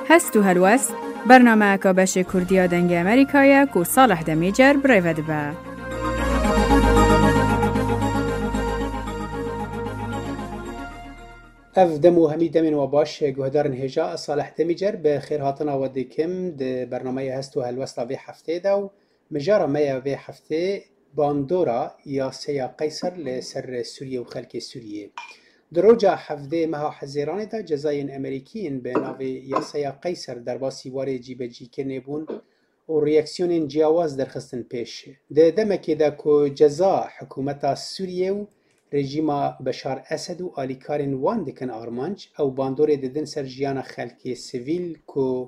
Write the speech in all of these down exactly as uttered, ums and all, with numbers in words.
هست و هلوست برنامه که بش کردیا دنگ امریکایی که صالح دمیجر برایود با. اف دمو همی دمین و باش گهدارن هجا صالح دمیجر به خیر هاتنا و دیکم ده برنامه هست و هلوست وی هفته دو مجارا میا وی هفته باندورا یا سیا قیصر لسر سوریه و خلق سوریه. دروجا هفته مها حزیران دا جزاین امریکیین به ناوی یا سیا قیصر در باسی واره جیب جی کنه بون و ریاکسیون جیاواز درخستن پیش. ده دمکی دا که جزا حکومت سوریه و رژیم بشار اسد و آلیکارن وان دکن آرمانج او باندور ددن سر جیان خلق سیویل که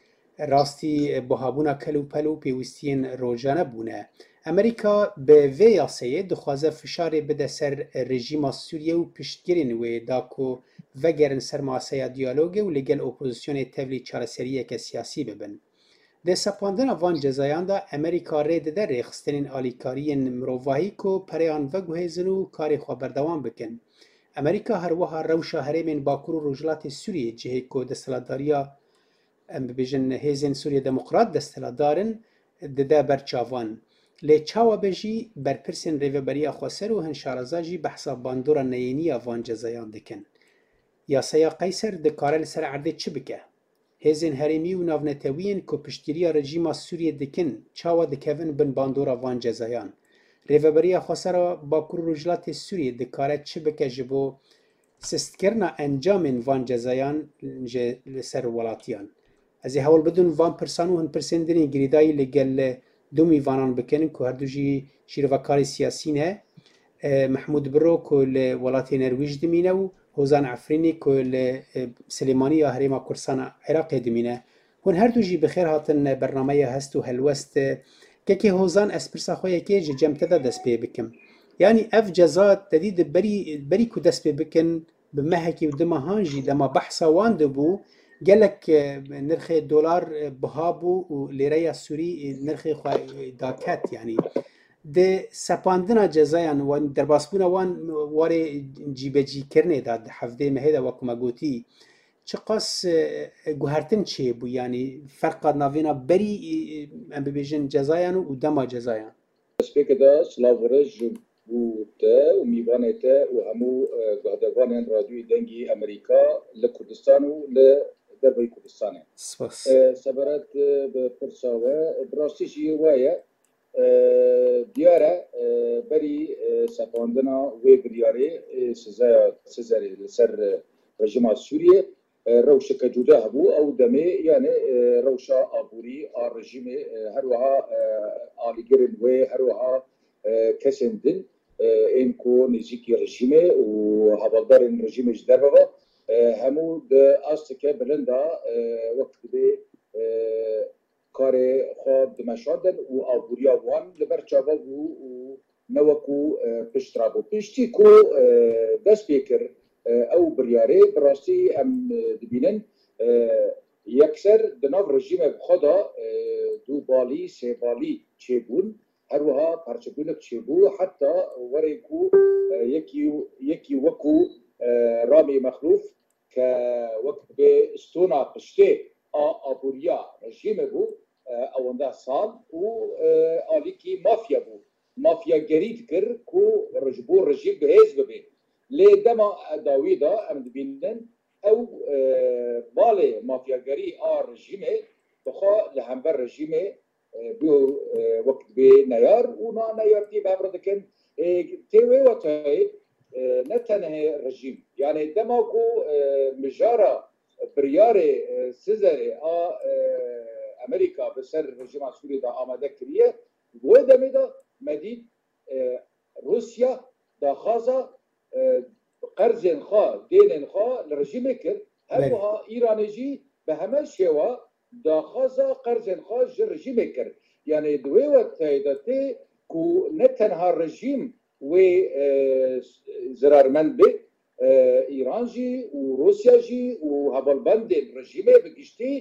راستی بهابونا کلو پلو پیوستین روزانه بونه. امریکا به وی یاسه دخوازه فشار بده سر رژیم سوریه و پشتگیرین و داکو وگرن سر معاسه دیالوگ و لگل اپوزیسیون تولی چارسریه که سیاسی ببن. ده سپاندن وان جزایان دا امریکا رید ده ریخستنین آلیکارین مروواهی که پریان وگوهیزن و کاری خواه بردوان بکن. امریکا هر وها روشا هریمین باکور و رجلات سوریه جهه که دستلاداریا ام ببیجن هیزن سوریه دموکرات دستلادارن ده ده برچاوان. لی چاوا بجی برپرسین ریوبریا خواسر و هنشارزا جی بحثا باندورا نیینی وان جزایان دکن. یاسیا قیصر دکاره لسر عرده چه بکه؟ هیزن هریمی و ناونتوین که پشتیریا رژیما سوریه دکن چاوا دکوین بن باندورا وان جزایان. ریوبریا خواسر باکور رجلات سوریه دکاره چه بکه جبو سستکرنا انجام وان جزایان لسر ولاتیان. از هول بدون وان پرسانو هن پرسندنی گریدایی لگل دو میوانان بکنن که هر دو جی شیروکاری سیاسی نه محمود برو که لولاتی نرویج دمینه و هوزان عفرینی که سلیمانی یا هریما کرسان عراق دمینه هن هر دو جی بخیر هاتن برنامه هست و هلوست که که هوزان اسپرسا خویه که جمعه دا دست پی بکم یعنی اف جزات تدید بری بری که دست پی بکن بمهکی و دمهانجی دما بحثا وانده بو گلک نرخ دلار بهابو و لیره سوری نرخ داکت یعنی ده سپاندنا جزایان و در باسبونا وان واره جیب جی کرنه داد هفته مهدا وکما گوتی چه قاس گوهرتن چه بو یعنی فرق ناوینا بری ام ببیجن جزایان و دما جزایان سپیک دا سلاورج بوده و میوانته و همو گهدوان رادیوی دنگی امریکا لکردستان و ل دربای کردستانه. سپاس. سبارت به پرساوه براستی وایه دیاره بری سپاندنا و بریاری سزای سزای سر رژیم سوریه روش کجوده هبو او دمی یعنی روش آبوری آر رژیم هر وها آلیگرن و هر وها کسندن این کو نزیکی رژیمه و حوالدار رژیم جدربه همو ده است که بلندا وقت به کار خود دمشادن و آبوریا وان لبر چاوا و نوکو پشترابو پشتی کو دست بیکر او بریاره براستی ام دبینن یکسر دناو رژیم خدا دو بالی سه بالی چه بون هر وها پرچبونک چه بو حتی وری کو یکی یکی وکو رامی مخلوف که وقت به استونا پشته آبوریا رژیم بو اونده سال و آلیکی مافیا بو مافیا گرید کر که رجبو رژیم به حزب بی لی دما داوی دا ام دبیندن او باله مافیا گری آر رژیمه بخوا لحنبر رژیمه بیو وقت به نیار و نا نیارتی بابردکن تیوی و تایی نه تنها رژیم یعنی دماغو مجارا بریار سزاره آ امریکا به سر رژیم سوریه دا آماده کریه و دمی دا مدید روسیا دا خازا قرض خواه دین خواه لرژیم کرد هلوها ایرانی جی به همه شوا دا خازا قرض خواه جی رژیم کرد یعنی دوی وقت تایداتی که نه تنها رژیم و زرارمند به ایران جی و روسیا جی و هبالبند رژیمه بگشتی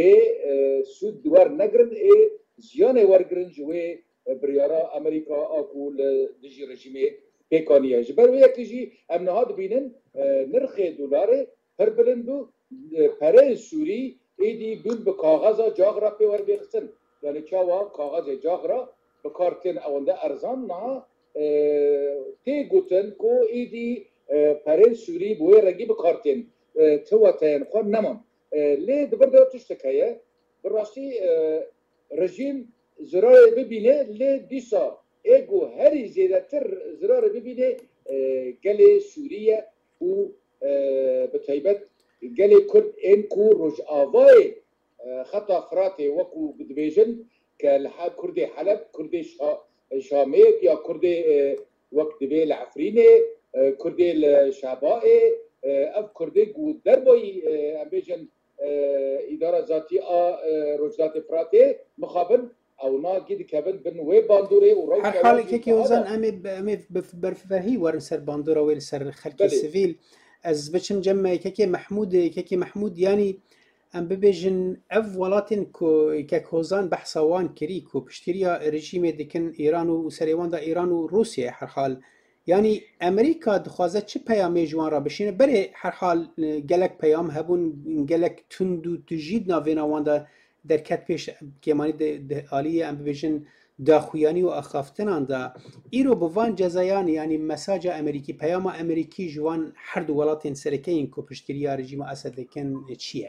سود دوار نگرن زیان ورگرن جوی بریارا امریکا آکول دیجی رژیمه پیکانیه جبر و یکی جی امنهاد بینن نرخ دلاره هر بلندو پره سوری ایدی بول به کاغذ جاغرا پیور بیخسن یعنی چاوا کاغذ جاغرا به کارتن اونده ارزان نه تی گوتن کو ایدی پرین سوری بوی رگی به کارتن تو تن خو نمون لی دبر دو تشتکایه براستی رژیم زرار ببینه لی دیسا ایگو هری زیده تر زرار ببینه گل سوریه و به طیبت گل کرد این کو روش آوای خطا فراتي وكو بدبيجن كالحال كردي حلب كردي شاميك يا كردي وقت دبي العفريني كردي الشعبائي اف كردي قود دربوي امبيجن اداره ذاتي روجدات فراتي مخابن او نا قد كابن بن وي باندوري وروش هر حال كيكي وزن امي امي برفهي ورن سر باندورا ويل سر خلق السيفيل از بچم جمع كيكي محمود كيكي محمود يعني ام ببیجن اف ولاتن کو که کوزان بحثوان کری کو پشتریا رژیم دکن ایران و سریوان دا ایران و روسیه هر حال یعنی امریکا دخوازه چه پیامی جوان را بشینه بره هر حال گلک پیام هبون گلک تندو تجید ناوینا واندا در کت پیش کمانی ده آلیه ام ببیجن داخویانی و اخافتنان دا ایرو بوان جزایان یعنی مساج امریکی پیام امریکی جوان هر دو ولاتن سرکین کو پشتریا رژیم اسد دکن چیه؟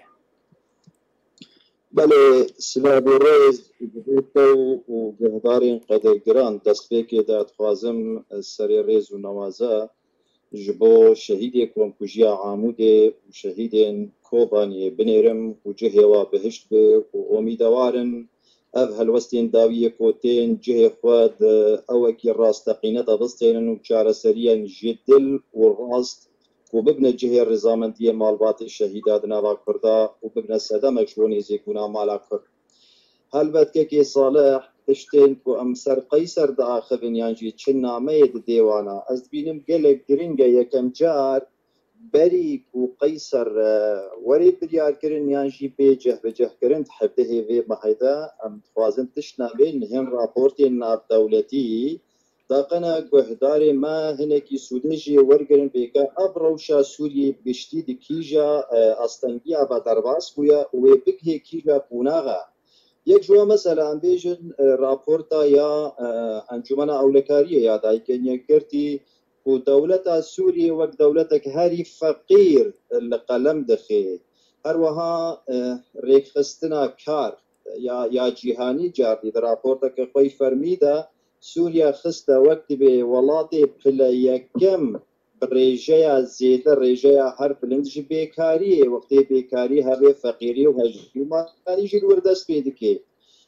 بله سلام روز بودو و جهدارین قدر گران دست که داد خوازم سری ریز و نوازه جبو شهید کم کجیا عموده و شهید کوبانی بنیرم و جه و بهشت به و امیدوارن اف هلوستین داویه کوتین جه خود او کی راست قینه دبستین و چاره سریان جدل و راست وببنى الجهة الرزامندية مالبات الشهيدات ناوا كردا وببنى سدام شلوني زيكونا مالا كرد هل بدكي صالح تشتين كو امسر قيصر دا اخذن يانجي تشنا ميد ديوانا از بينم قلق جرينجا يكم جار بري كو قيصر وري بريار كرن يانجي بيجه بجه كرن تحبته في محيدا ام توازن تشنا بين هم رابورتي ناب دولتي داقنا گهدار ما هنکی سودجی ورگرن بیگا ابروشا سوری بشتی دکیجا استنگیا با درواز بویا و بگه کیجا قوناغا یک جوا مثلا بیجن راپورتا یا انجمن اولکاریه یا دایکن یکرتی و دولت سوری و دولتک هری فقیر لقلم دخی هر وها ریخستنا کار یا یا جهانی جاردی در راپورتا که خوی فرمیده سوريا خسته وقت به ولاتي بلا يكم بريجيا زيادة ريجيا حرف لندج بيكاري وقت بيكاري هبه فقيري وهجوما يعني جل وردست بيدكي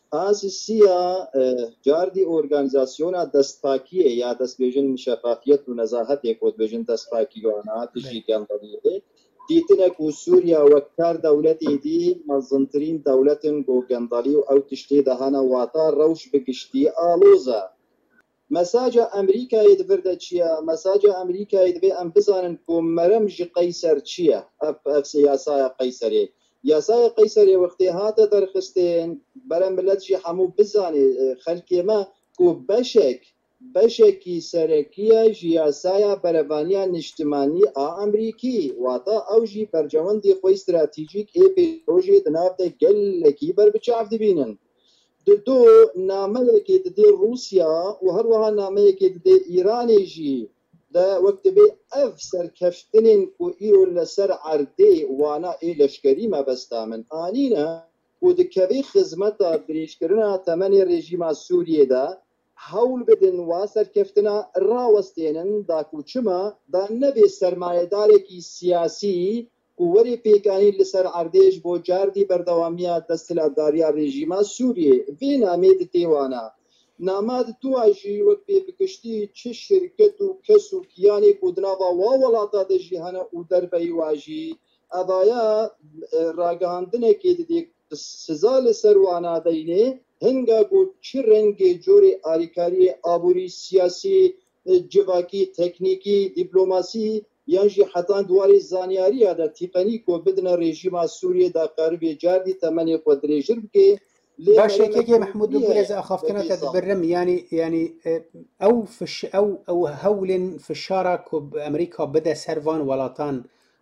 اساسيا جاردي اورغانيزاسيونا دستاكيه يا دست بيجن شفافيت ونزاهت يكود بيجن دستاكي وانا تجي كان طبيعي ديتنك وسوريا وكار دولتي دي منظمترين دولتن غوغندالي او تشتي دهانا واتا روش بقشتي آلوزا مساج امريكا يدبرد چيا مساج امريكا يدبي ام بزانن كو مرمج قيصر چيا اف اف سياسه قيصري ياسا قيصري وقتي هات درخستين برم ملتجي حمو بزاني خلكي ما كو بشك بشكي سركيه جياسايا بربانيا نجتماني ا امريكي واتا اوجي برجوندي خو استراتيجيك اي بروجي دنافته گلكي بر بچاف دبينن دو نامه که د روسیا و هر وها نامه که د ایران جی دا وقت به اف سرکشتنین کو ایرو لسر عرده وانا ای لشکری ما بستامن آنینا و د کوي خدمت بریشکرنا تمن رژیم سوریه دا حول بدن و سرکفتنا راوستینن دا کوچما دا نبی سرمایه‌دار کی سیاسی وری پیکانی لسر عردیش بو جاردی بردوامیات دستلداریا رژیم سوریه وی نامید دیوانا ناماد تو اجی وقت بکشتی چه شرکت و کس و کیانی کدناوا و ولاتا ده جهانا او در بی واجی ادایا راگاندنه که دیگه سزا لسر وانا دینه هنگا گو چه رنگ جوری آریکاری آبوری سیاسی جواکی تکنیکی دیپلوماسی یانجی حتی دواری زانیاری دا تقنیک و بدن رژیم سوریه دا قرب جاردی تمنی قدرجر بکه باشه كيكي محمود بلز اخافتنا تدبرم يعني يعني او فش او او هول في الشارك بامريكا بدا سرفان ولاتان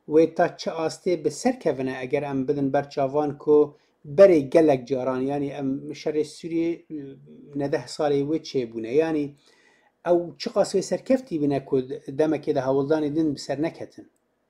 و تا چه آسته به سر کونه اگر ام بدن برچاوان کو بری گلک جاران یعنی ام شر سوریه نده سالی و چه بونه یعنی او چه قاسوی سرکفتی بینه که دمکی ده هولدانی دین بسر نکتن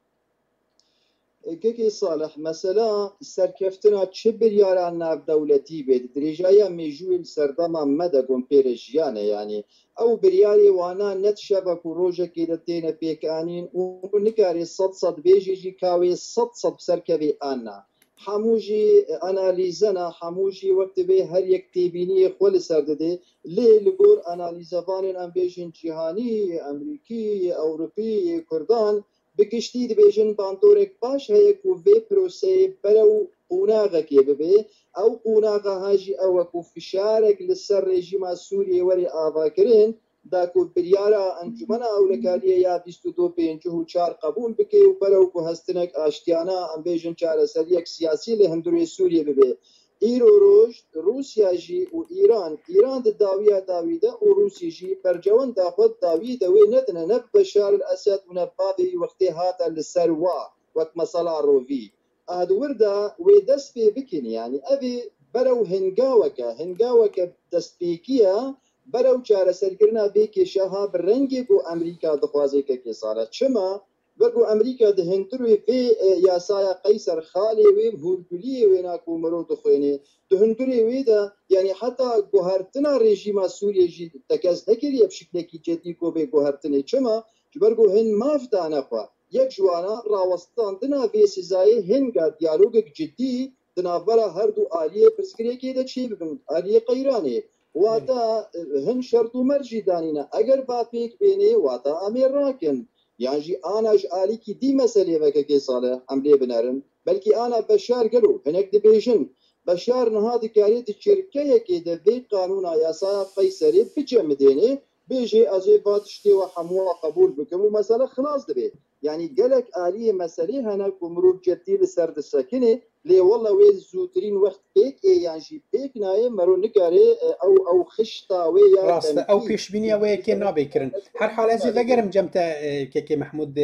كيكي صالح مثلا سركفتنا چه برياران ناف دولتي بيد دريجايا ميجويل سردما مدى كومبيرجيانا يعني او برياري وانا نت شبك وروجا كده تينا بيكانين ونكاري صد صد بيجي جي كاوي صد صد بسركبي انا حموجي اناليزنا حموجي وقت بي هر يك تيبيني خول سرددي لي لغور اناليزابان ام بيجن جهاني امريكي اوروبي كردان بکشتی دبیجن باندورک باش هی کو وی پروسه برو قوناغه کی ببی او قوناغه هاجی او کو فشارک لسر رژیم سوریه وری آوا کرین دا کو بریارا انجمن او لکالیه یا بیست و دو پنج و چهار قبول بکی و برو کو هستنک آشتیانا ام بیجن چهار سر یک سیاسی لهندوری سوریه ببی ایرو روش روسیا جی و ایران ایران د داویه داویده و روسی جی برجوان دا خود داویده و ندنه نب بشار الاسد و نبابی وقتی هاتا لسر وا وقت مسالا رووی اهد ورده و دست بی بکن یعنی اوی برو هنگاوکه هنگاوکه دست بیکیه برو چاره سرگرنا بیکی شها برنگی گو امریکا دخوازی که که ساله چما بگو امریکا ده هندروی في یاسای قیصر خالی وی هورگلی وی ناکو مرو دخوینه ده هندروی وی ده یعنی حتی گوهرتنا رژیم سوریه جی تکز نکریه بشکل کی جدی کو به گوهرتنه چما جبرگو هن ماف دانه خوا یک جوانا راوستان دنا وی سزای هنگا دیالوگ جدی دنا برا هر دو آلیه پرسکریه که ده چی بگم آلیه قیرانه واتا هن شرط و مرجی دانینا اگر با پیک بینه واتا امیر راکن يعني جي انا جالي كي دي مساله وكا كي صالح عمليه بنارن بلكي انا بشار قالوا هناك دبيجن بشار نهادي كاريت الشركه كي دبي قانون ياسا قيصري بجمديني بيجي ازي باتشتي وحموا قبول بكم ومساله خلاص دبي يعني قالك اليه مساله هناك مرور جدي لسرد الساكنه لي والله وين زوترين وقت بيك يعني جي بيك ناي مرو نكاري او او خشتا ويا راسته او پیش بینی وی که نابکرن هر حال از وگرم جمتا که محمود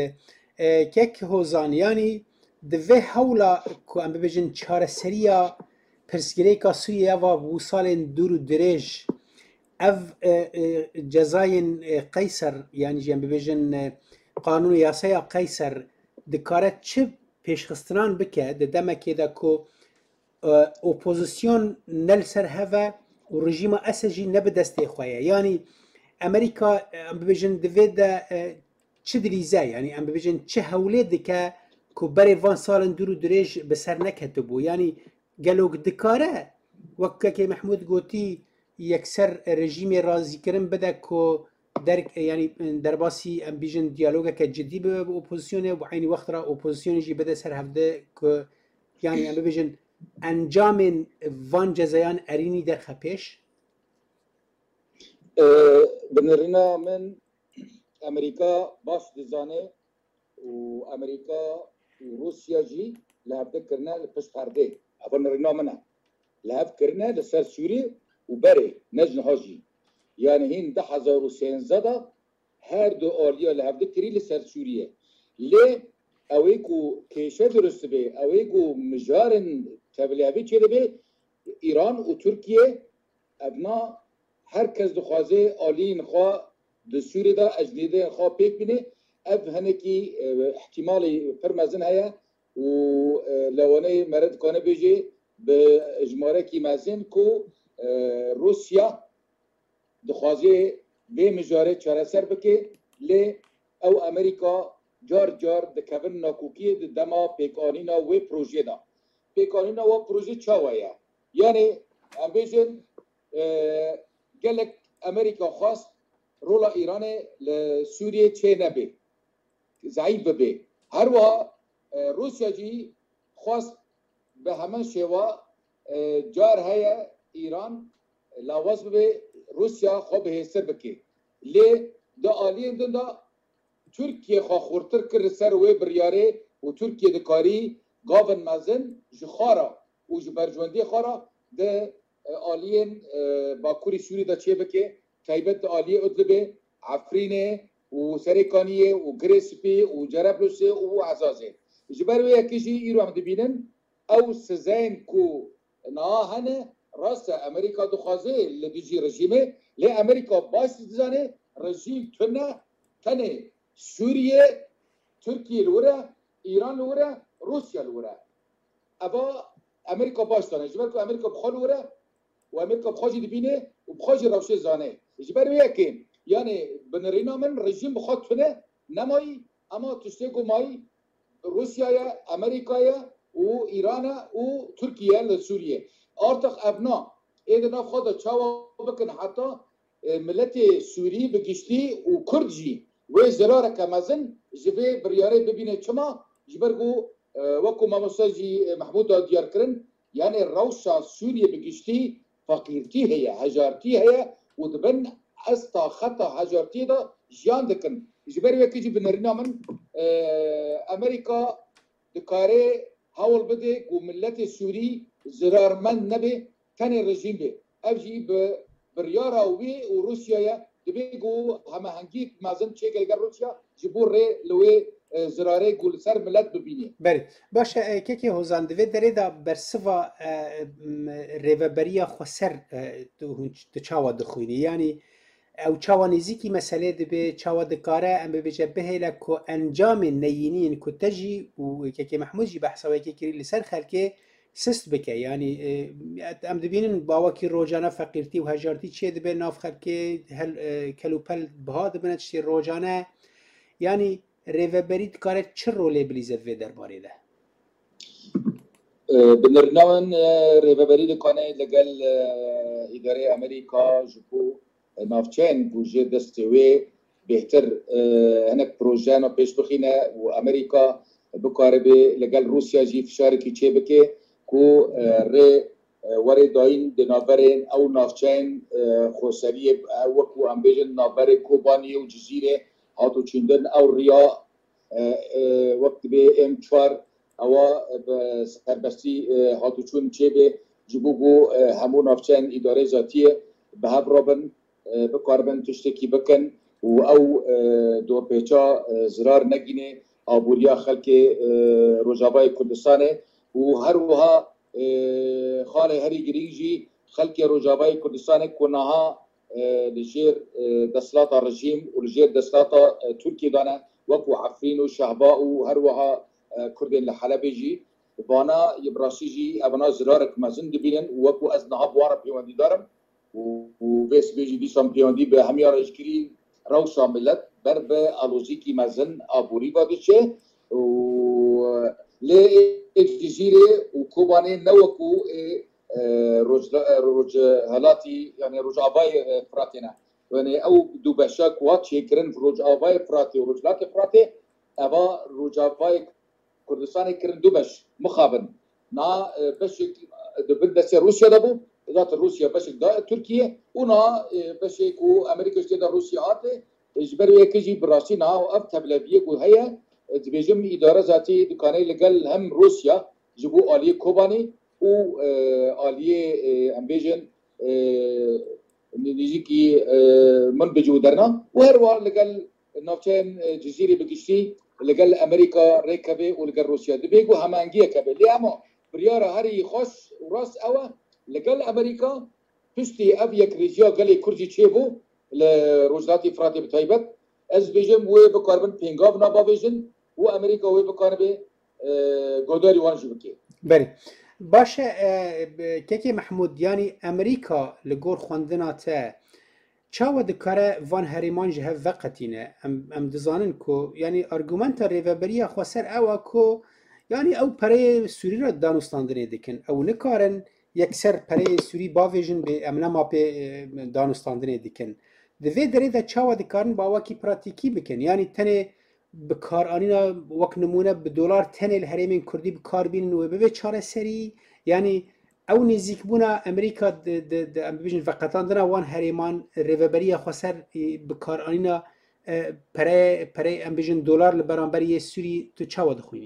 که هوزانیانی دوی حولا که ام ببیجن چهار سریا پرسگیری که سویه و وصال دور و درج اف جزاین قیصر یعنی جم ببیجن قانون یاسای قیصر دکارت چه پیشخستنان بکه ده دمکی ده که اپوزیسیون نل سر هوا و رژیم اسجی نب دسته خواه یعنی امریکا ام ببیجن دوی ده چه دریزه یعنی ام ببیجن چه حوله ده که که بری وان سالن دور و دریج بسر نکتبو یعنی گلوگ دکاره وقت که محمود گوتی یکسر رژیم رازی کرن بده که در یعنی در باسی ام بیجن دیالوگه که جدی به اپوزیسیونه و عین وقت را اپوزیسیون جی بده سر هفته که یعنی ام بیجن انجام وان جزایان ارینی در خپش بنرنا من امریکا باش دزانه و امریکا و روسیا جی لهفته کرنا لپس پرده بنرنا منه لهف کرنا لسر سوری و بره نجن هاجی يعني هين ده حزار وسينزدا هر دو آليا لهفده كري لسر سوريا ليه اويكو كيشه درست بي اويكو مجارن تبليابي چه بي ايران و تركيا ابنا هر کس دخوازه آلی نخوا ده سوری دا اجنیده نخوا پیک بینه اف هنکی احتمالی پرمزن هیا و لوانه مرد کانه بیجه به اجماره کی مزن کو روسیا دخوازه به مجاره چاره سر بکه لی او امریکا جار جار دکبن ناکوکی دما پیکانینا و پروژه دا پیکانینا و پروژه چاویا یعنی ام بیجن گلک امریکا خواست رولا ایران لسوریه چه نبه ضعیف به هر وا روسیا جی خواست به همان شوا جار های ایران لاواز به روسیا خوب هستر بکی لی دا آلین دن دا ترکیه خواه خورتر کر سر و بریاره و ترکیه دکاری گاون مزن جخارا و جبرجواندی خارا ده آلین باکوری سوری دا چه بکی تایبت دا آلیه ادلبه عفرینه و سرکانیه و گریسپی و جربلوسه و عزازه جبر ويا كيجي يرو عم دبينن او سزين كو ناهنه راس امريكا دخوازه اللي بيجي رجيمه لي امريكا باش تزانه رجيم تنا تنه سوريا تركيا الورا ايران الورا روسيا الورا ابا امريكا باش تنا جبر كو امريكا بخول ورا وامريكا بخوجي دبينه وبخوجي روشه زانه جبر ويا كين يعني بنرينا من رجيم بخوت تنا نماي اما تشتكو ماي روسيا امريكا و ایران و ترکیه لسوریه artık ابنا ایدنا خود چاوا بکن حتی ملت سوری بگشتی و کردجی و زرار کمازن جبه بریاره ببینه چما جبرگو وکو ماموساجی محمود دیار کرن یعنی روشا سوریه بگشتی فقیرتی هیا هجارتی هیا و دبن استا خطا هجارتی دا جیان دکن جبر وکی جی بنرنا من امریکا دکاره هاول بده و ملت سوری زرارمند نبه تن رژیم به افجی به بریارا وی و روسیا دبیگو همه هنگی مازن چه گلگر روسیا جبور ره لوی زراره گل سر ملت ببینی بله باشه که که هزان دوی داره دا برسوا ریوبریا خسر تو چاوا دخوینی یعنی او چاوا نزیکی مسئله دبی چاوا دکاره ام ببیجه بهیله که انجام نیینین که تجی و که که محمود جی بحثاوی که کری لسر خلکه سست بکه یعنی ام دبینن باوکی روزانه فقیرتی و هجارتی چه دبی ناف خلکه هل کلوپل بها دبنه چی روزانه یعنی ریوبری دکاره چه رولی بلیزد وی درباره ده؟ بنرناون ریوبری دکانه لگل اداره امریکا جبو نافچین بوجه دستوی بهتر هنک پروژه نا پیش بخینه و امریکا بکاره به لگل روسیا جی فشار کی چه بکه کو ری وری داین دنابرین او نافچین خوسری وکو امبیجن نابر کوبانی و جزیره هاتو چندن او ریا وقت به ام چوار او سربستی هاتو چون چه به جبوگو همو نافچین اداره ذاتیه به هب رابن بکاربن تشتکی بکن و او دو پیچا زرار نگینه آبوریا خلق روجابای کردستانه و هر وها خاله هری گرینجی خلق روجابای کردستانه کنها لجیر دستلات رژیم و لجیر دستلات ترکی دانه وکو عفرین و شعباء و هر وها کردین لحلبه جی بانا یبراسی جی ابنا زرارک مزن دبینن وکو از نهاب وارا پیواندی دارم و بس بيجي دي شامبيون به همه ارشکری رو شاملت بر به الوزیکی مزن آبوری بادشه و لی جزیره و کوبانه نوکو روج روج حالاتی یعنی روج آبای فراتینا یعنی او دو بشاک وات شکرن روج آبای فراتی و روجلات فراتی اما روج آبای کردستان کرن دو بش مخابن نا بش دو بدس روسیا دبو ذات روسيا باش دا تركيا ونا باش كو امريكا جدا روسيا اته اجبروا كيجي براسينا واف تبلبيه كو هي تبيجم اداره ذاتي دكانه لقال هم روسيا جبوا اليه كوباني و اليه امبيجن نيجي من بجودرنا وهروا لقال نوتين جزيره بكشتي لقال امريكا ركبه ولقال روسيا دبيجو همانجيه كبه ليامو برياره هري خوش وراس اوا لقال امريكا پشتی اف یک ریجیا گلی کردی چه بو لروجلاتی فراتی بتایبت از بیجم و بکاربن پینگاب نابا بیجن و امریکا و بکاربه گوداری وانجو بکی بله باشه که محمود یعنی امریکا لگور خوندنا تا چاو دکاره وان هریمان جه وقتینه ام ام دزانن کو یعنی ارگومنت ریوبریا خسر او کو یعنی او پره سوری را دانستاندنه دکن او نکارن یکسر پره سوری باویژن به امنا ما به دانستاندنه دکن دوی داره دا چاوا دکارن با واکی پراتیکی بکن یعنی تنه بکار آنینا وک نمونه به دلار تنه الهرمین کردی بکار بینن و به چاره سری یعنی او نزیک بونا امریکا د د د ام بیژن فقطان دنا وان هریمان ریوبریا خسر بکار آنینا پره پره ام بیژن دلار لبرانبر یه سوری تو چاوا دخوینی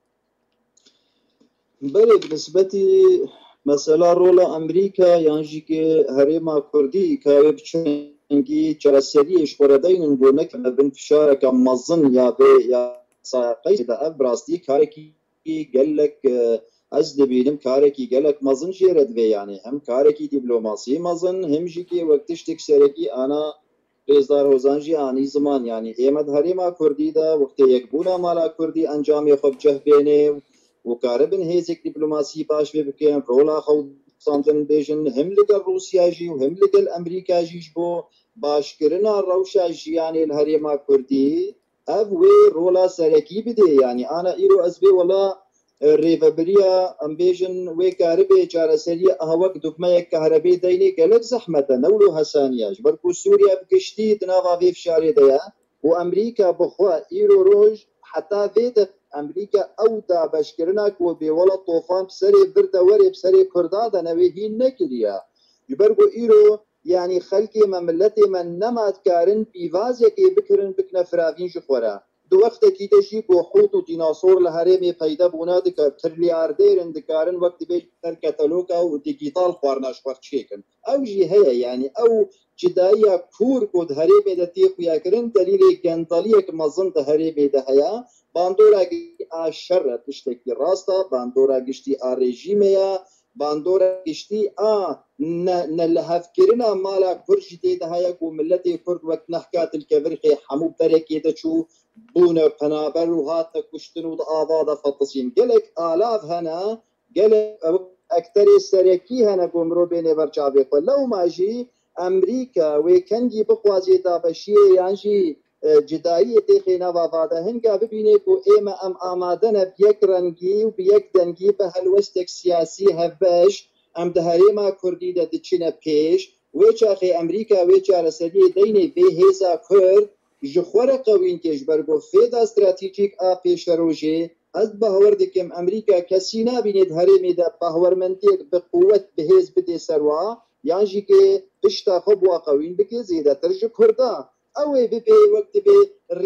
بله نسبتی مثلا رول امریکا یعنی که هریما کردی که بچنگی چراسری اشورده این گونه که بن فشار که مزن یا به یا ساقي دا براستي كاركي قال لك از دبينم كاركي قال لك مازن جيرد في يعني هم كاركي دبلوماسي مازن هم جيكي وقتش تكسركي انا رزدار هوزانجي اني زمان يعني ايمد هريما كردي دا وقت يكبونا مالا كردي انجام خب جهبينه وكاربن هيزك دبلوماسي باش بكين رولا خو سانتن بيجن هم لقى روسيا جي وهم لقى الامريكا جي بو باش كرنا روشا جي يعني الهريما كردي اب وي رولا سركي بدي يعني انا ايرو ازبي ولا ريفابريا امبيجن وي كاربي جارسري اهوك دكمه كهربي ديني قالك زحمه نولو حسانياج بركو سوريا بكشتي تنافا في شاري ديا وامريكا بخوا ايرو روج حتى فيت امريكا او دا بشكرنا كو بي ولا طوفان بسري برد وري بسري كردا دا نوي نكريا يبرغو ايرو يعني خلقي مملتي من نمات كارن بيفازيا كي بكرن بكنا فرافين جخورا دو وقت کی تشی بو حوت و دیناسور لهره می پیدا بونا دکار تریلیاردیرن دکارن وقت بیش تر کتالوگا و دیجیتال خوارناش وقت چیکن او جی هیا يعني او جدايا كور كود هريبه د تيخ يا كرن دليل جنطليه مزن د هريبه د هيا باندورا اشر تشتكي راستا باندورا گشتي ا ريجيميا باندورا گشتي ا نلهفكرنا مالا كرج دي د هيا کو ملتي كرد وقت نحكات الكبرخي حمو بركي د شو بونا قنابل وهات كشتن وضآضا فطسين قالك آلاف هنا قالك أكثر السريكي هنا قمرو بيني برجابي لو ما جي أمريكا ويكنجي بقوازي دابشي يعني جدائية تخينا وفادا هنگا ببيني كو إيما أم آمادنا بيك رنگي وبيك دنگي بهالوستك سياسي هفاش أم دهريما كردي دا دچينا بيش ويچاخي أمريكا ويچا رسالي ديني في هيزا كرد جخوره قوین کش برگو فیدا استراتیجیک آ پیش روژه از باور دکم امریکا کسی نبینید هرمی دا باورمندی به قوت بهز بده سروا یعنی جی که پشتا خوب و قوین بکه زیده ترج کردا اوه بی وقت به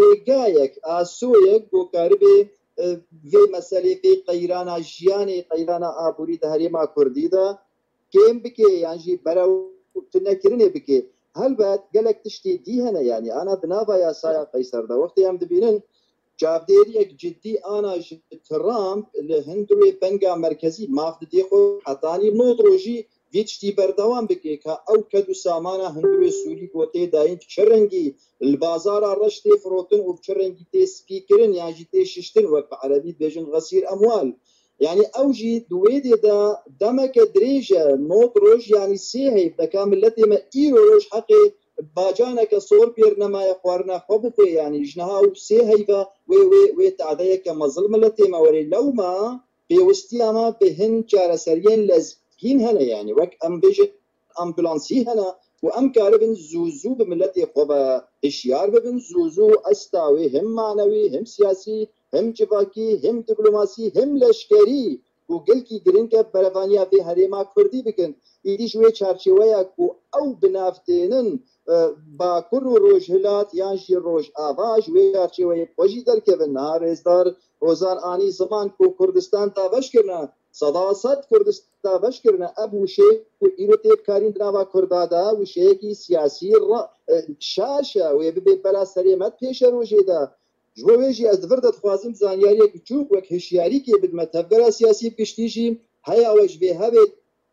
رگایک آسویک بو کاربه وی مسئله فی قیرانا جیانی قیرانا آبوری دا هرما کردی دا کم بکه یعنی جی براو تنکرنه بکه هل بعد قالك تشتي دي هنا يعني انا بنافا يا سايا قيصر ده وقت يام دبينن جابديريك جدي انا ترامب الهندوي بنجا مركزي ما في ديخو حطاني نوتروجي فيتشتي بردوام بكيكا او كدو سامانا هندوي سوري كوتي داين تشرنجي البازار رشتي فروتن وبشرنجي تي سبيكرن يعني تي ششتن وقت عربي بيجن غسير اموال يعني اوجي دويدي دا دمك دريجة نوت روج يعني سيهي بكامل التي ما ايرو روج حقي باجانك صور بيرنما يقوارنا خبطي يعني جنها او سيهي با وي وي وي تعديك مظلم التي ما وري لو ما بيوستي اما بهن جارسرين لزقين هنا يعني وك ام بيجي امبولانسي هنا وام كاربن زوزو بملتي قبا اشيار ببن زوزو استاوي هم معنوي هم سياسي هم جواکی هم دیپلماسی هم لشکری و گل کی گرین که بروانیا به هریما کردی بکن ایدی شوی چارچوبه کو او بنافتینن با کرو روجهلات یانشی روج آواز و چارچوبه پوجی در که نهار ازدار روزان آنی زمان کو کردستان تابش کرنا صداست کردستان تابش کرنا ابو شیخ و ایروتیب کارین دنوا کردادا و شیخی سیاسی شاشه و به بلا سریمت پیش روجیدا جوهجی از دفرد خوازم زانیاری که چوب وک هشیاری که بد متفقر سیاسی بکشتیجی هیا وش به هبه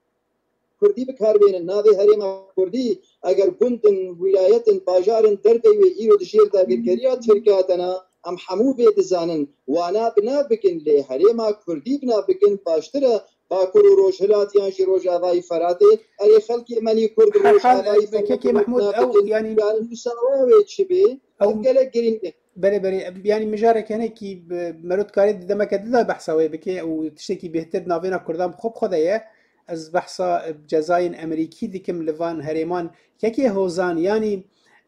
کردی بکار بین ناوی هرما کردی اگر گندن ولایتن باجارن دربی و ایرو دشیر دا گرگریا ترکاتنا ام حمو بید زانن وانا بنا بکن لی هرما کردی بنا بکن باشتره باکر و روجهلات یان جی روج آوای فراته اری خلقی منی کرد روج آوای فراته محمود او يعني مساواه چبه او گله گرین بله بله يعني مجارك هنا كي مرود كاري دما كدلا بحثاوي بكي او تشتكي بهتر نافينا كردام خوب خدايا از بحثا بجزاين امريكي ديكم لفان هريمان كيكي هوزان يعني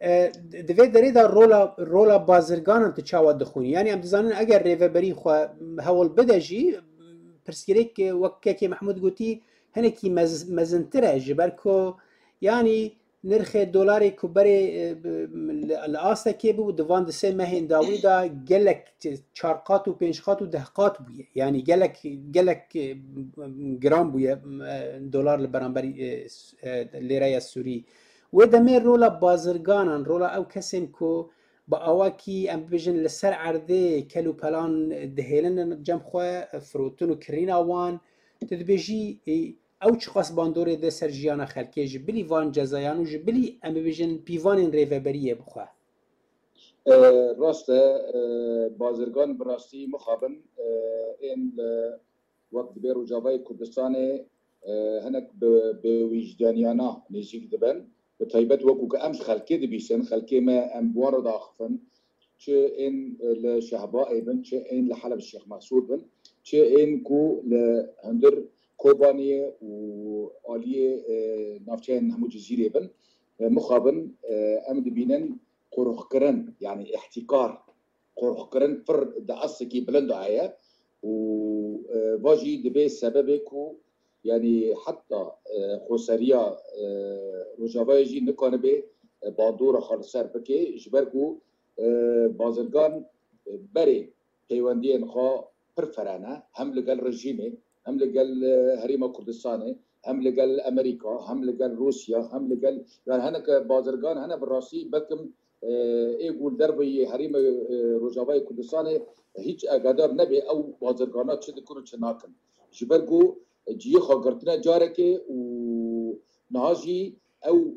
دوی دری دا رولا رولا بازرگان تچاوا دخوني يعني ام دزانن اگر ريفبري خو هول بدجي پرسيريك وكيكي محمود قوتي هنا كي مز مزنتره جبركو يعني نرخ دلاری کوبری الاسته که بود دوان دسه مهین داویدا گلک چارقات و پنجقات و دهقات بوده یعنی گلک گلک گرام بوده دلار لبرانبری لیره سوری و دمه رولا بازرگانان رولا او کسیم کو با اواکی ام ببیجن لسر عرضه کلو پلان دهیلن جم خواه فروتون و کرین آوان تدبیجی او چه قاس باندوره ده سر جیانا خلکه جبلی وان جزایانو جبلی ام ببیجن پیوان ریوبریه بخواه راست بازرگان براستی مخابن این وقت بیرو جوای کردستان هنک به وجدانیانا نزیک دبن به تایبت وکو که امش خلکه دبیسن خلکه ما ام بوار داخفن چه این لشهباء بن چه این لحلب الشيخ مسعود بن چه این کو لهندر كوباني وآلية نافتين همو جزيرة بن مخابن أمد بينن قرخكرن يعني احتكار قرخكرن فر دعسكي بلندو عيا وواجي دبي سببكو يعني حتى خساريا رجابايجي نكون بي باندورة خالصار بكي جبركو بازرگان بري هيواندين خا پرفرانه هم لقال رژیمه هم لقال هريمه كردستانه هم لقال امريكا هم لقال روسيا هم لقال يعني هناك بازرگان هنا بالراسي بكم يقول دربي هريمه رجاباي كردستانه هيج اقدار نبي او بازرگانات شد كرو چناكن جبرگو جي خاگرتنا جاركه و نهاجي او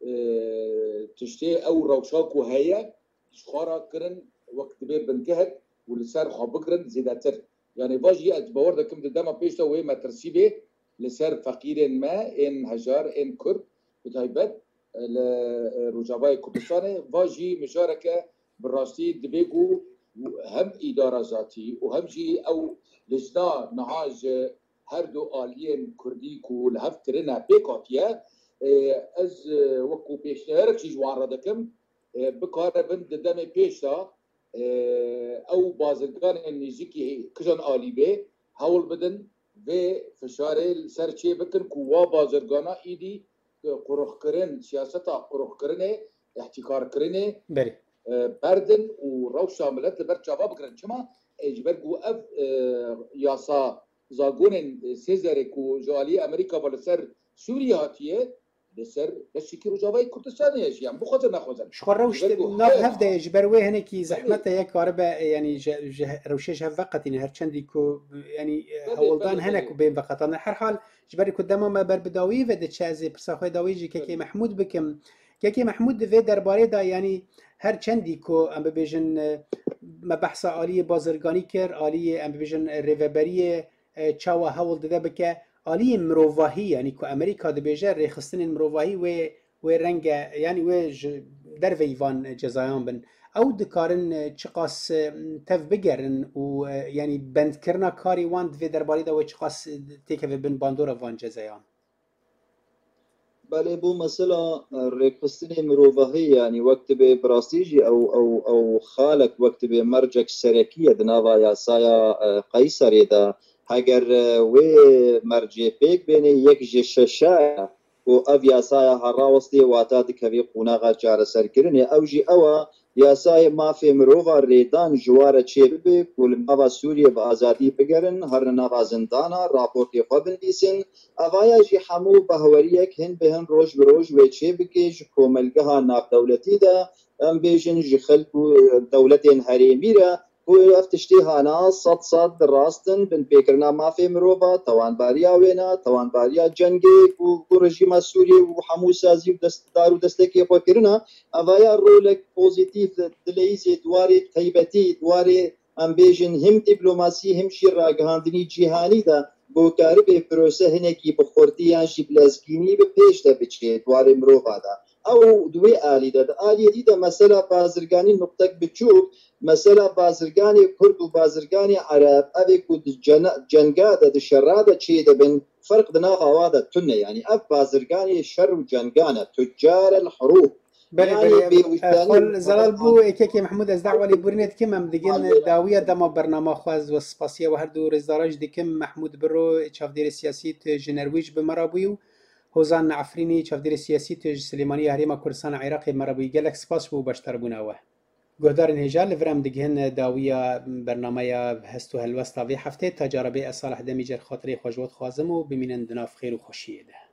تشتي او روشاكو هيا شخارا كرن وقت بير بنكهت ولسان خابكرن زيادتر يعني باجي اتبور دكم دما بيشتا وي ما ترسيبه لسر فقير ما ان هجار ان كرد بتايبت لرجاباي كردستان باجي مشاركه بالراستي دبيجو هم اداره ذاتي وهم جي او لجنا نهاج هردو آليين كردي كو لهفترنا بيكاتيا از وكو بيشتهرك شي جوار دكم بكاربن ددم بيشتا او بازرگان نزیکی کجان آلی به هول بدن و فشار سرچه بکن کوا بازرگانا ایدی قرخ کرن سیاستا قرخ کرنه احتکار کرنه بردن و رو شاملت بر جواب بکرن چما اجبر گو اف یاسا زاگون سیزره کو جوالی امریکا بالا سر سوریه هاتیه لسر بشكل رجاباي كردستان يجي يعني بخاطر ناخذن شو روش ناب هفدا يجبر وين هناك زحمته يا كهرباء يعني روشش هفقت يعني هرچندي كو يعني هولدان هناك بين بقطان هر حال جبر قدام ما بر بداوي ود تشازي بساخه داويجي كي محمود بكم كي محمود في درباره دا يعني هرچندي كو ام بيجن مبحث عالی بازرگانی کر عالی ام بيجن ریوبری چاوا هول دده بك عالی مروواهی یعنی که امریکا دبیجه ریخستن مروواهی و و رنگ یعنی و در ویوان جزایان بن او دکارن چقاس تف بگرن و یعنی بند کرنا کاری وان دوی درباری دا و چقاس تیکه بن باندور وان جزایان بله بو مثلا ریخستن مروواهی یعنی وقت به براستیجی او او او خالق وقت به مرجک سرکیه دناوا یا سایا قیصری دا اگر و مرجع پیک بینه یک جششه و او یاسای هراوستی واتا دکوی قوناغا جار سرکرنه او جی او یاسای مافی مروفا ریدان جوار چه ببه کل ماوا سوریه با آزادی بگرن هر ناوا زندانا راپورتی خوابن دیسن اویا جی حمو بهوریک هن بهن روش بروش و چه بگه جی کوملگها ناف دولتی دا ام بیشن جی خلقو دولتین حریمی را و افتشتی هانا صد صد راستن بن پیکرنا مافی مروبا توانباریا وینا توانباریا جنگی و رژیم سوری و حمو سازی و دست دارو دستکی پاکرنا اوایا رولک پوزیتیف دلیزی دواری تایبتی دواری امبیجن هم دیپلماسی هم شیراگهاندنی جهانی دا بو کارب پروسه هنگی بخورتی یا شیبلازگینی به پیش دا بچه دواری مروبا دا او دوی آلی دا آلی دی دا مثلا بازرگانی نقطک بچوک مثلا بازرگانی کرد و بازرگانی عرب اوی کود جنگا دا شرا دا چی دا بین فرق دنا هوا دا تنه یعنی اف بازرگانی شر و جنگانه تجار الحروب بله بله خل زلال بو اکی محمود از دعوه لی بورینت کم هم دیگن داویه دما برنامه خواز و سپاسیه و هر دو رزداراج دیکم محمود برو چافدیر سیاسی تو جنرویج بمرابویو هوزان عفرینی چافدیر سیاسی تو سلیمانی هریما کردستان عراقی مرابوی گلک سپاس بو باشتر بوناوه گهدارن هجال لفرام دگهن داویه برنامه هستو هلوستا وی هفته تجاربه صالح دمیجر خاطری خوشوات خوازم و بمینن دناف خیر و خوشیه ده